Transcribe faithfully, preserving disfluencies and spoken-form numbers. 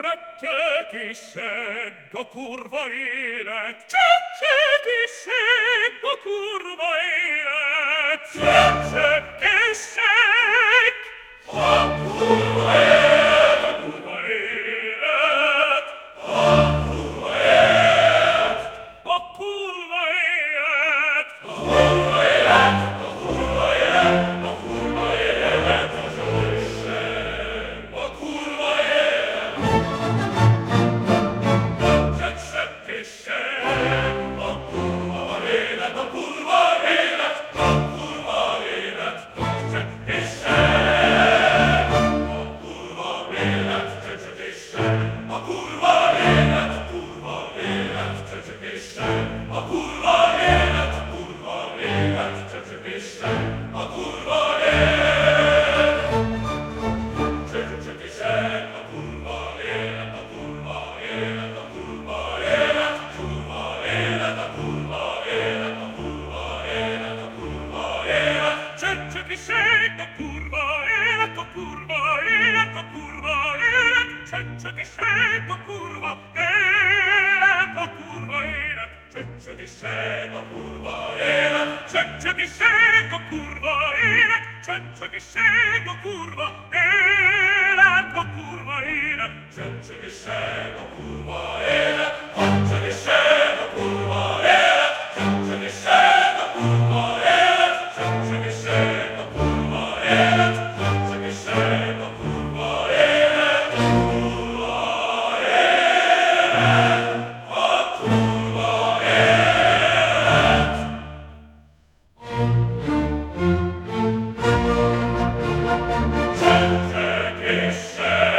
Rettegisség a kurva élet, rettegisség a kurva élet, rettegisség a kurva élet, a kurva élet, a kurva élet, a kurva élet, a kurva élet, a kurva élet, a kurva élet, a kurva élet. Curva